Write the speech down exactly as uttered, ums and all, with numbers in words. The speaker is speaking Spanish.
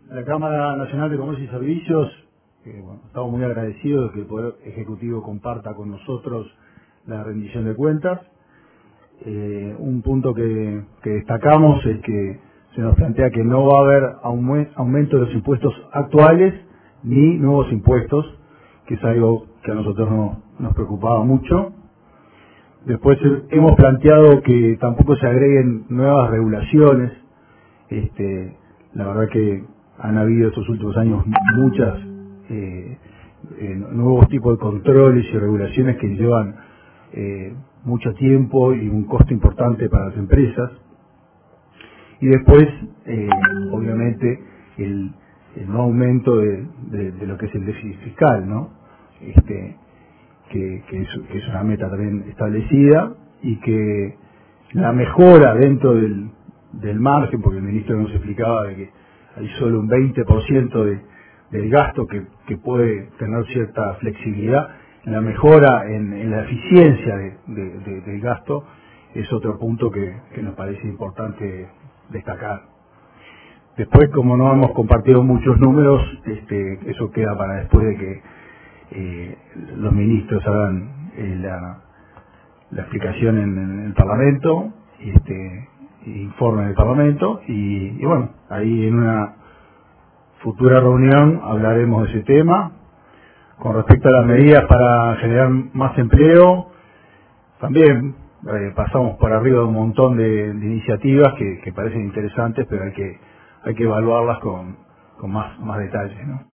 La Cámara Nacional de Comercio y Servicios, eh, bueno, estamos muy agradecidos de que el Poder Ejecutivo comparta con nosotros la rendición de cuentas. Eh, un punto que, que destacamos es que se nos plantea que no va a haber aume- aumento de los impuestos actuales ni nuevos impuestos, que es algo que a nosotros no, nos preocupaba mucho. Después eh, hemos planteado que tampoco se agreguen nuevas regulaciones. Este, la verdad que han habido estos últimos años muchas eh, eh, nuevos tipos de controles y regulaciones que llevan eh, mucho tiempo y un costo importante para las empresas. Y después, eh, obviamente, el, el no aumento de, de, de lo que es el déficit fiscal, ¿no? Este, que, que, es, que es una meta también establecida, y que la mejora dentro del, del margen, porque el ministro nos explicaba de que hay solo un veinte por ciento de, del gasto que, que puede tener cierta flexibilidad, la mejora en, en la eficiencia de, de, de, del gasto es otro punto que, que nos parece importante destacar. Después, como no hemos compartido muchos números, este, eso queda para después de que eh, los ministros hagan eh, la, la explicación en, en el Parlamento, y este, informen el Parlamento, y, y bueno, ahí en una futura reunión hablaremos de ese tema. Con respecto a las medidas para generar más empleo, también eh, pasamos por arriba de un montón de, de iniciativas que, que parecen interesantes, pero hay que hay que evaluarlas con, con más, más detalles, ¿no?